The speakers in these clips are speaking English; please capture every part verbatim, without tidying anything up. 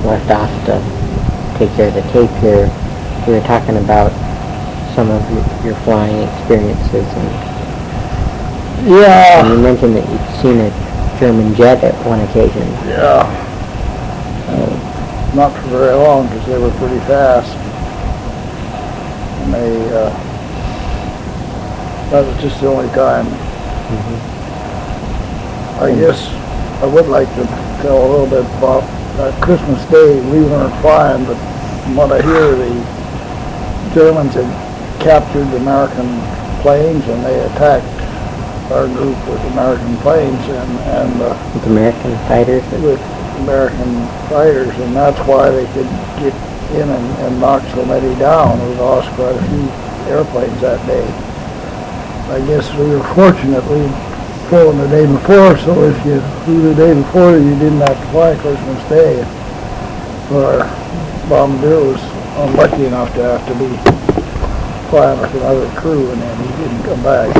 left off to take care of the tape here. We were talking about some of your, your flying experiences, and, yeah. and you mentioned that you'd seen a German jet at one occasion. Yeah. Uh, not for very long, because they were pretty fast. And they, uh, that was just the only time. Mm-hmm. I guess I would like to tell a little bit about that Christmas Day. We weren't flying, but from what I hear, the Germans had captured American planes and they attacked our group with American planes and, and uh, with American fighters? With American fighters, and that's why they could get in and, and knock so many down. We lost quite a few airplanes that day. I guess we were fortunately flown the day before, so if you flew the day before, you didn't have to fly Christmas Day. Our bombardier was unlucky enough to have to be flying with another crew, and then he didn't come back.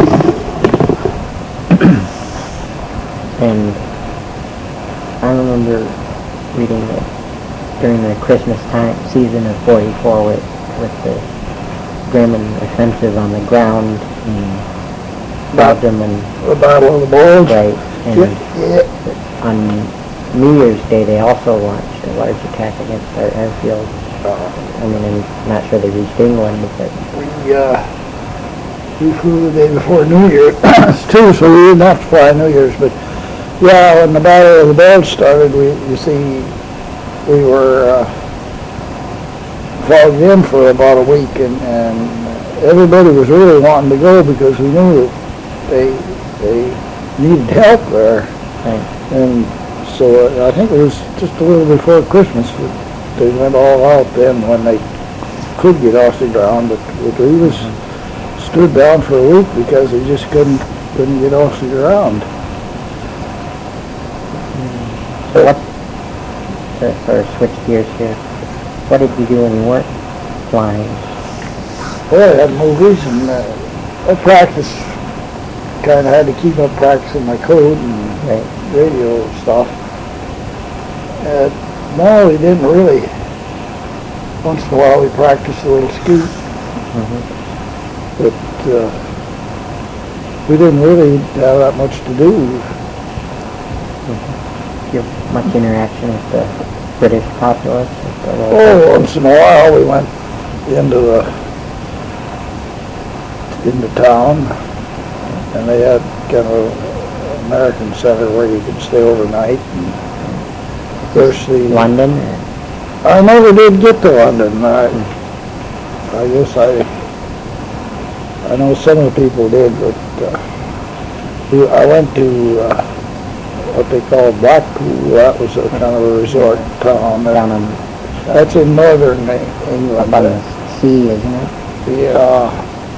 And I remember reading that during the Christmas time season of forty-four with, with the German offensive on the ground in Belgium and the Battle of the Bulge. Right. And yeah, yeah. on New Year's Day they also launched a large attack against our airfield. Uh, I mean, I'm not sure they reached England, but we uh, we flew the day before New Year's too, so we didn't have to fly New Year's. But yeah, when the Battle of the Bulge started, we you see we were uh, fogged in for about a week, and, and everybody was really wanting to go because we knew that they they needed help there. Right. And so uh, I think it was just a little before Christmas that they went all out then when they could get off the ground, but, but we was stood down for a week because they just couldn't couldn't get off the ground. So what, to sort of switch gears here, what did you do when you weren't flying? Well, I had movies and uh, I practiced, kind of had to keep up practicing my code and right. radio stuff. Uh, no, we didn't really. Once in a while we practiced a little scoot, mm-hmm. but uh, we didn't really have that much to do. Mm-hmm. You have much interaction with the British populace? With the oh, once in a while we went into the into town, and they had kind of an American center where you could stay overnight. And of course, the London? I never did get to London. I, I guess I I know some of the people did, but uh, we, I went to uh, what they call Blackpool. That was a kind of a resort town. Down in, that's in northern England. Up on the sea, isn't it? Yeah.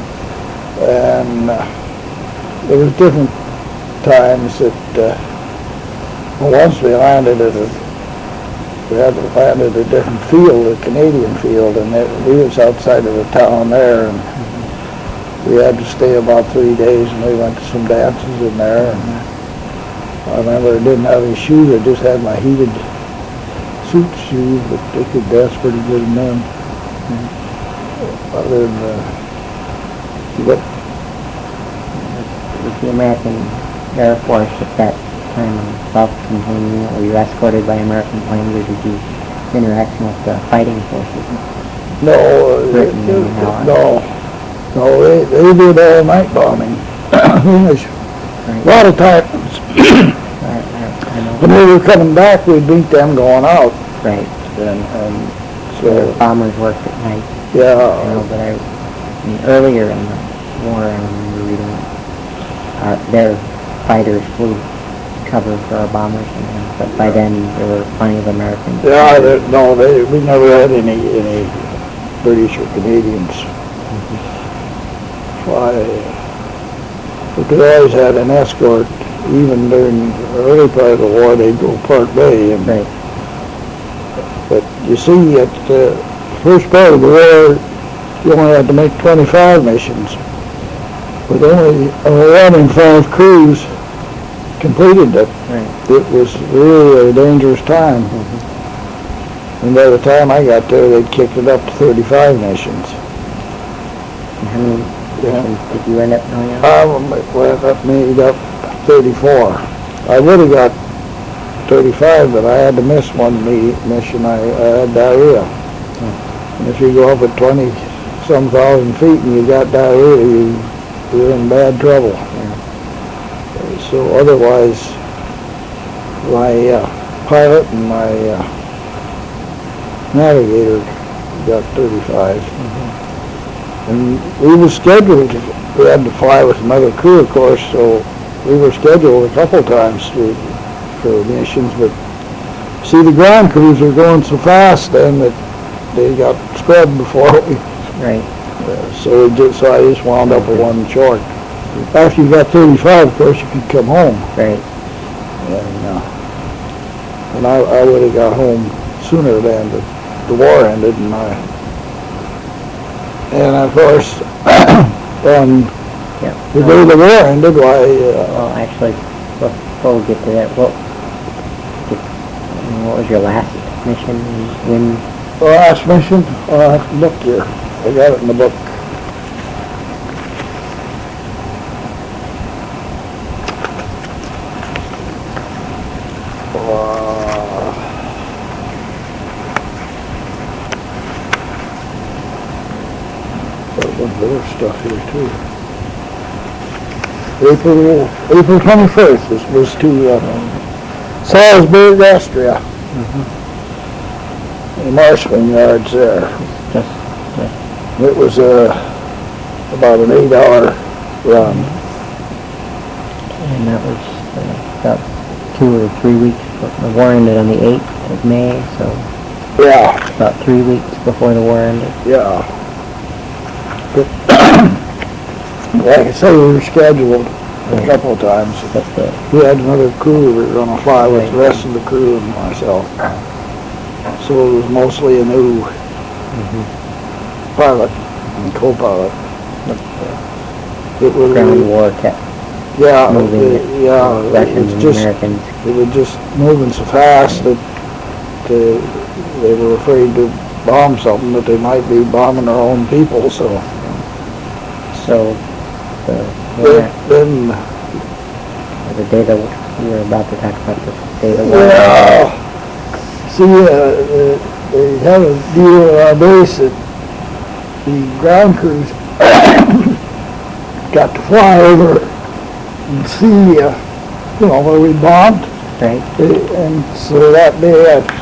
And uh, there was different times that uh, well, once we landed at a we had to land at a different field, a Canadian field, and it, we was outside of the town there, and mm-hmm. we had to stay about three days, and we went to some dances in there. And I remember I didn't have any shoes; I just had my heated suit shoes, but they could dance pretty good in them. Mm-hmm. Other than uh, what with the American Air Force at that time in self-containment, were you escorted by American planes, or did you interaction with the fighting forces? No, uh, they, they, no, no, they, they did all night bombing. right. A lot of times, I, I, I know. when we were coming back, we'd beat them going out. Right. And, and so the bombers worked at night. Yeah. I know, but I, I mean, earlier in the war, I remember reading uh, their fighters flew cover for our bombers, and, but by then there were plenty of Americans. Yeah, there, no, they, we never had any any British or Canadians mm-hmm. fly. But they always had an escort, even during the early part of the war. They'd go Park Bay, and right. But you see, at the first part of the war, you only had to make twenty-five missions, with only uh, one in five crews completed it. Right. It was really a dangerous time. Mm-hmm. And by the time I got there, they'd kicked it up to thirty-five missions. And how many Yeah. missions did you end up going on? I went up, made up thirty-four. I would have got thirty-five, but I had to miss one me- mission. I, I had diarrhea. And if you go up at twenty some thousand feet and you got diarrhea, you, you're in bad trouble. So otherwise, my uh, pilot and my uh, navigator got thirty-five. Mm-hmm. And we were scheduled, we had to fly with another crew, of course, so we were scheduled a couple times to, for missions, but see, the ground crews were going so fast then that they got spread before we, Right. uh, so we just, so I just wound up with one short. After you got thirty-five, of course, you could come home. Right. And, uh, and I, I would have got home sooner than the, the war ended, and I, and of course, on Yeah. the day the war ended, why, uh, Well, actually, before we get to that, what, did, what was your last mission? When? the last mission, oh, I have to look here. I got it in the book. Uh, got a bunch of other stuff here too. April, April twenty-first, this was to uh, Salzburg, Austria. The Marshman yards there. Just, It was uh, about an eight-hour run. and that was uh, about two or three weeks. The war ended on the eighth of May, so Yeah, about three weeks before the war ended. yeah. But, like I say, we were scheduled a couple of times. But the, We had another crew we were going to fly with, the rest of the crew and myself. So it was mostly a new pilot and co-pilot. But, uh, It was, ground war kept yeah, moving it- it. yeah, it Russians was and just, Americans. it was just moving so fast that uh, they were afraid to bomb something, that they might be bombing their own people, so. So the Then, then the day that we were about to talk about the day of the war. well, see, uh, uh, they have a deal at our base that the ground crews got to fly over and see, uh, you know, where we bombed. Right. Uh, And so that day, I,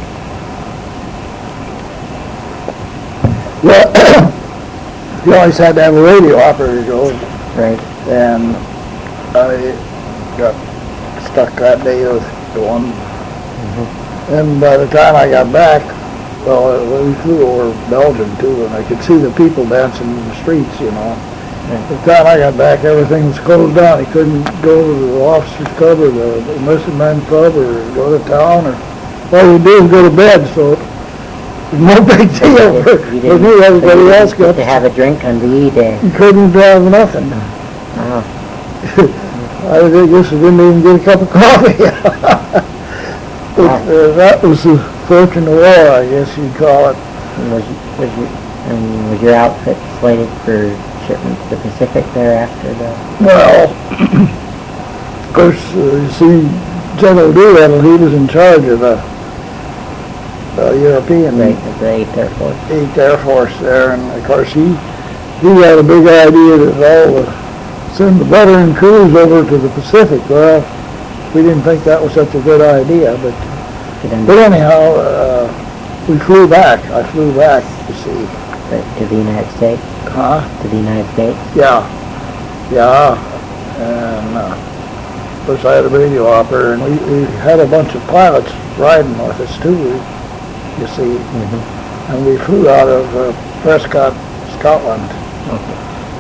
well, you always had to have a radio operator go, Right. and I got stuck that day with the one. And by the time I got back, well, we flew over Belgium too, and I could see the people dancing in the streets, you know. Right. By the time I got back, everything was closed down. He couldn't go to the officers' club or the enlisted men club or go to town, or all you do is go to bed, so it was no big deal for, You for me. Everybody else got to have a drink on V E Day. you couldn't have nothing. Oh, I guess I didn't even get a cup of coffee. But, uh, that was the fortune of war, I guess you'd call it. and was was your, and was your outfit slated for shipment to the Pacific there after the? Well, of course, uh, you see, General Doolittle, he was in charge of the, the European Right, of the Eighth Air Force. eighth Air Force there, and of course he, he had a big idea that all the, send the veteran crews over to the Pacific. Well, we didn't think that was such a good idea, but, To them, but anyhow, uh, we flew back. I flew back, you see. to the United States. Huh? To the United States. Yeah, yeah, and, uh, of course I had a radio operator, and we, we had a bunch of pilots riding with us too, you see, Mm-hmm. and we flew out of uh, Prescott, Scotland, Okay.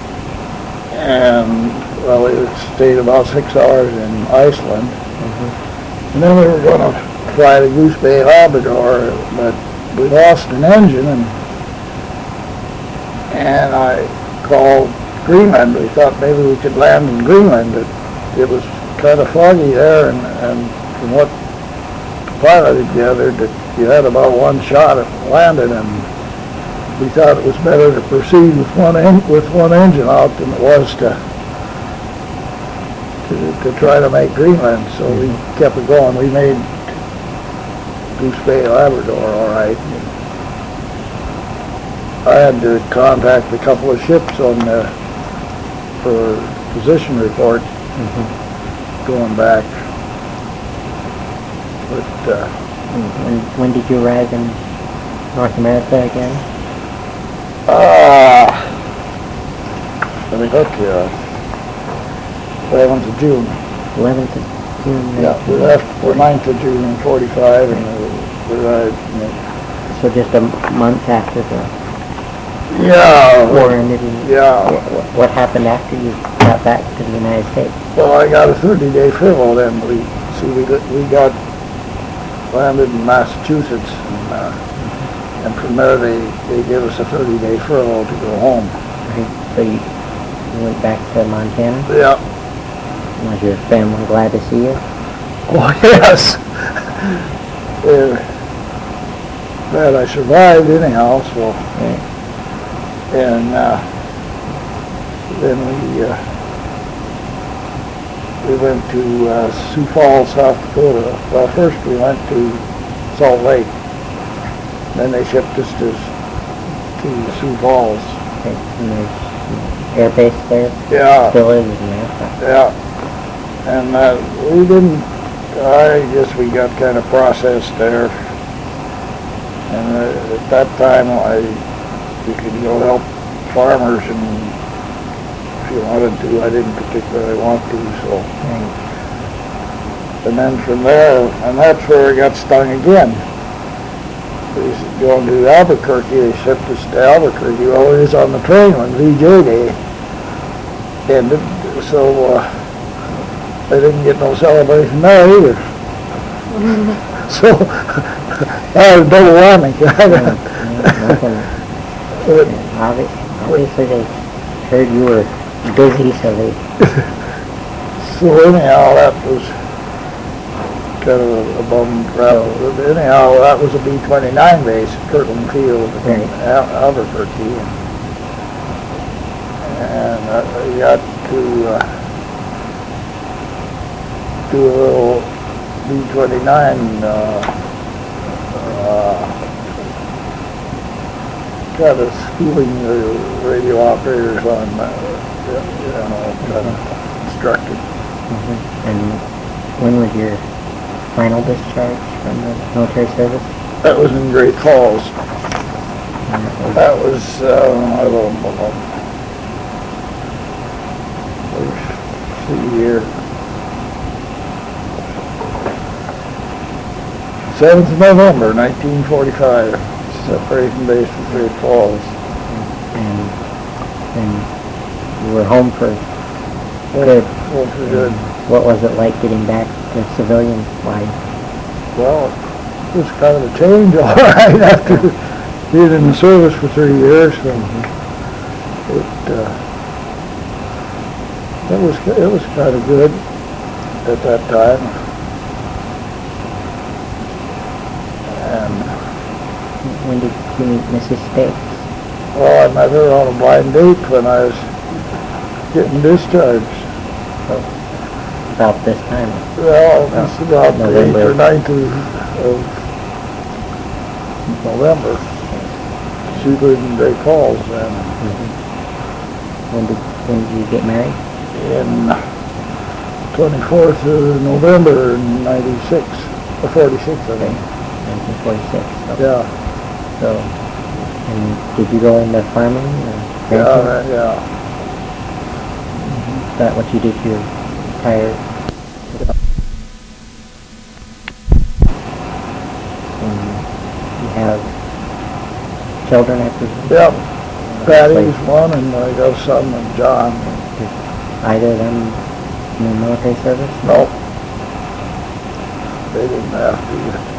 and, well, we stayed about six hours in Iceland, Mm-hmm. and then we were gonna fly to Goose Bay, Labrador, but we lost an engine, and, and I called Greenland. We thought maybe we could land in Greenland, but it was kind of foggy there, and, and from what the finally gathered that you had about one shot at landing, and we thought it was better to proceed with one en with one engine out than it was to to, to try to make Greenland. So we kept it going. We made Goose Bay, Labrador, all right. I had to contact a couple of ships on the, for position report, Mm-hmm. going back. But uh, When, when did you arrive in North America again? uh, let me look here. eleventh of June. eleventh of June. Yeah, we left the ninth of June in forty-five, and we arrived. So just a month after the Yeah. war ended. And Yeah. What, what happened after you got back to the United States? Well, I got a thirty-day furlough then. We see we got, we got landed in Massachusetts, and, uh, and from there they they gave us a thirty-day furlough to go home. Right. So you, you went back to Montana? Yeah. Was your family glad to see you? Oh yes. uh, glad I survived anyhow. So. Right. And uh, then we uh, we went to uh, Sioux Falls, South Dakota. Well, first we went to Salt Lake. Then they shipped us to to Sioux Falls. Okay. And there's air base there? Yeah. Still is, isn't there? Yeah. And uh, we didn't. I guess we got kind of processed there. And uh, at that time, I. You could go help farmers, and if you wanted to, I didn't particularly want to, so. Right. And then from there, and that's where I got stung again. We was going to Albuquerque, they shipped us to Albuquerque. Well, we was on the train when V J Day ended, so uh, they didn't get no celebration there either. So, that was double whammy. But obviously, obviously they heard you were busy, so they... So anyhow, that was kind of a, a bum crap. Anyhow, that was a B twenty-nine base at Kirtland Field in Right. Al Albuquerque. And I got to uh, do a little B twenty-nine uh, uh, kind of schooling the radio operators on, uh, you know, kind of instructed. Mm-hmm. And when was your final discharge from the military service? That was in Great Falls. And That that was was, uh, I don't know, let's see here. seventh of November, nineteen forty-five. Separation base from Great Falls. and then you were home for good. Home for good. What was it like getting back to civilian life? Well, it was kind of a change, all right, after being in the service for three years. So it, uh, it was it was kind of good at that time. And When did you meet Missus States? well, I met her on a blind date when I was getting discharged. So, about this time? Well, it's about the eighth November. or ninth of, of November. She lived in Great Falls then. Mm-hmm. When did when did you get married? In twenty-fourth of November in ninety-six, or forty-six, I think. nineteen forty-six. So, Yeah, so, and did you go into farming or yeah, ranching? that- yeah. Is that what you did your entire... And you have children, I presume? Yep. Patty's Like, one, and I got a son and John. did either of them in the military service? No, they didn't have to.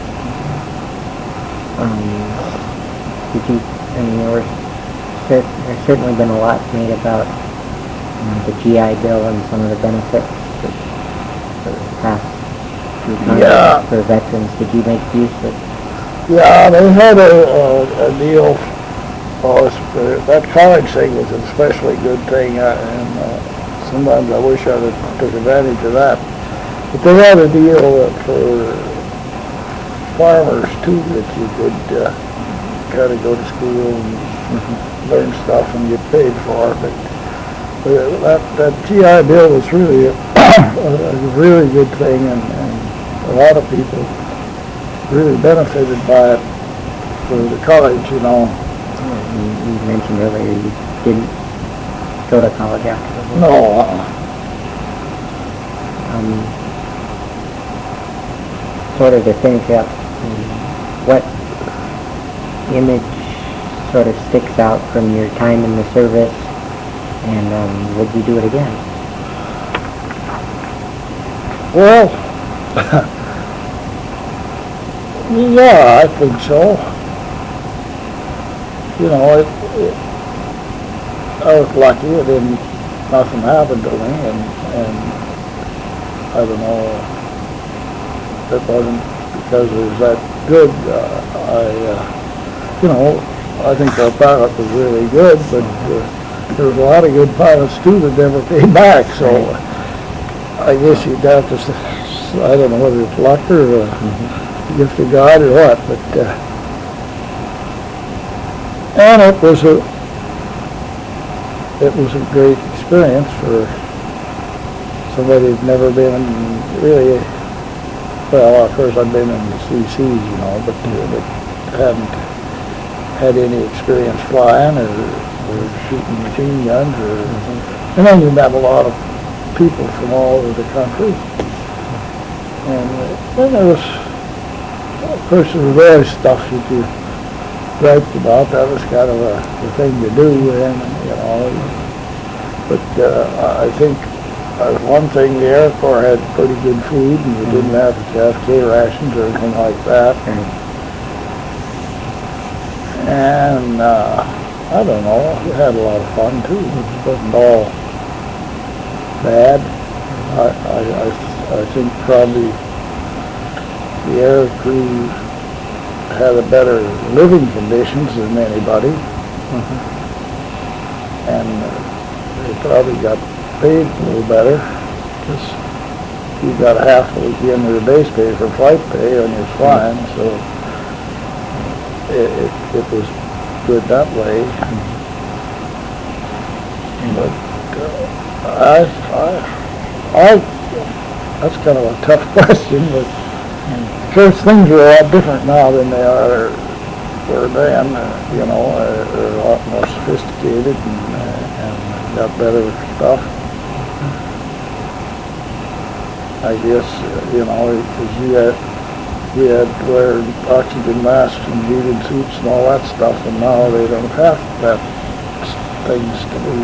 Um, did you, I mean, there were cer- there's certainly been a lot made about um, the G I Bill and some of the benefits that the past through Congress Yeah. for veterans. Did you make use of? Yeah, they had a, a, a deal. Oh, it's, uh, that college thing was an especially good thing, uh, and uh, sometimes I wish I'd have took advantage of that. But they had a deal uh, for farmers too, that you could uh, kind of go to school and mm-hmm. learn stuff and get paid for. But uh, that that G I Bill was really a, a really good thing, and, and a lot of people really benefited by it for the college, you know. You, you mentioned earlier you didn't go to college after. No. Uh-uh. Um, sort of to finish up, what image sort of sticks out from your time in the service, and um, would you do it again? Well, yeah, I think so. You know, it, it, I was lucky. It didn't, nothing happened to me, and, and I don't know, it wasn't because it was that good. Uh, I, uh, you know, I think our pilot was really good, but uh, there was a lot of good pilots too that never came back, so I guess you'd have to say, I don't know whether it's luck or uh, mm-hmm. gift of God or what, but uh, and it was a it was a great experience for somebody who'd never been really, well, of course I've been in the C Cs, you know, but, uh, but hadn't had any experience flying or, or shooting machine guns, or, mm-hmm. and then you met a lot of people from all over the country. And uh, then there was, of course, there was always stuff that you griped about. That was kind of a, the thing to do, and you know. But uh, I think uh, one thing, the Air Corps had pretty good food, and we mm-hmm. didn't have to have K rations or anything like that. Mm-hmm. And uh, I don't know, we had a lot of fun too. It wasn't all bad. I, I, I, I think probably the air crew had a better living conditions than anybody, mm-hmm. and uh, they probably got paid a little better, because you got half of the end of the base pay for flight pay when you're flying, so it, it, it was good that way. Mm-hmm. But uh, I, I, I, that's kind of a tough question, but of course, things are a lot different now than they are were then. Uh, you know, uh, they're a lot more sophisticated and, uh, and got better stuff. I guess, uh, you know, because you had, we had to wear oxygen masks and heated suits and all that stuff, and now they don't have that things to do.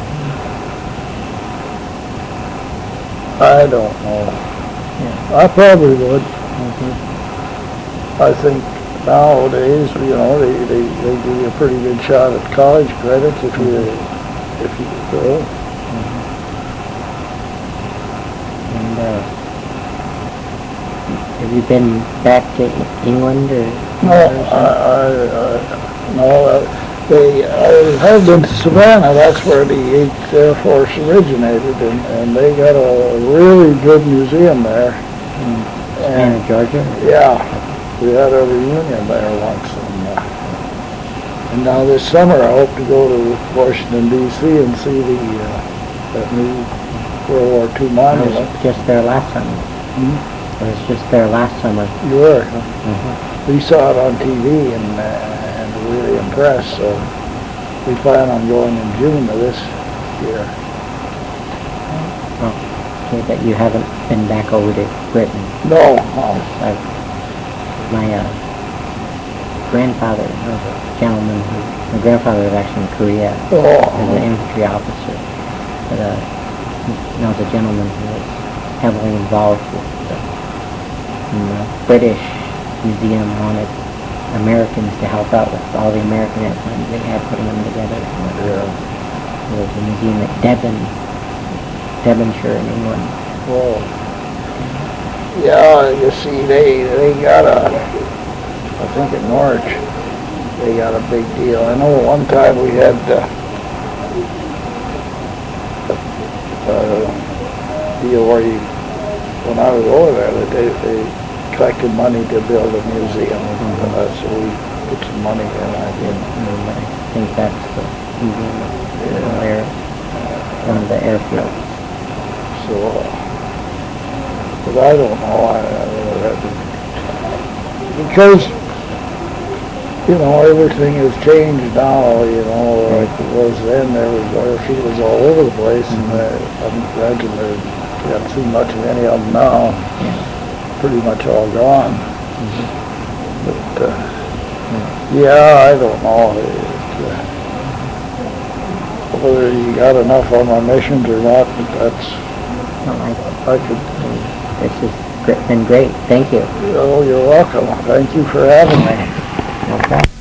But I don't know. Yeah. I probably would. Mm-hmm. I think nowadays, you know, they, they, they give you a pretty good shot at college credits if you if you go. Mm-hmm. And uh, have you been back to England or? No, I, I, I no. Uh, they I have been to Savannah. That's where the eighth Air Force originated, and, and they got a really good museum there. Mm. Savannah, Georgia? Yeah, we had a reunion there once, and, uh, and now this summer I hope to go to Washington D C and see the uh, that new World War Two monument. I was just there last summer. Hmm? I was just there last summer. You were? Huh? Mm-hmm. We saw it on T V and uh, and were really impressed. So we plan on going in June of this year. Oh. That you haven't been back over to Britain. No. no. I've, my uh, grandfather was a gentleman who, my grandfather was actually in Korea oh. as an infantry officer, but uh, he was a gentleman who was heavily involved with the, the British Museum wanted Americans to help out with all the American airplanes they had, putting them together. Yeah. There was a museum at Devon, Devonshire in England. Oh. Yeah, you see, they, they got a, I think in Norwich, they got a big deal. I know one time we had, uh, a deal where you, when I was over there, that they, they collected money to build a museum, mm-hmm. uh, so we put some money in, I think. Mm-hmm. I think that's the museum yeah. there, one of the airfields. So, uh, but I don't know, I, I really had to, because, you know, everything has changed now, you know, like it was then, there was airfields all over the place, mm-hmm. and I, I imagine there's got too much of any of them now, yeah. Pretty much all gone. Mm-hmm. But, uh, mm-hmm. yeah, I don't know, it, uh, whether you got enough on our missions or not, but that's, I, I could... This has been great. Thank you. Oh, you're welcome. Thank you for having me. No problem.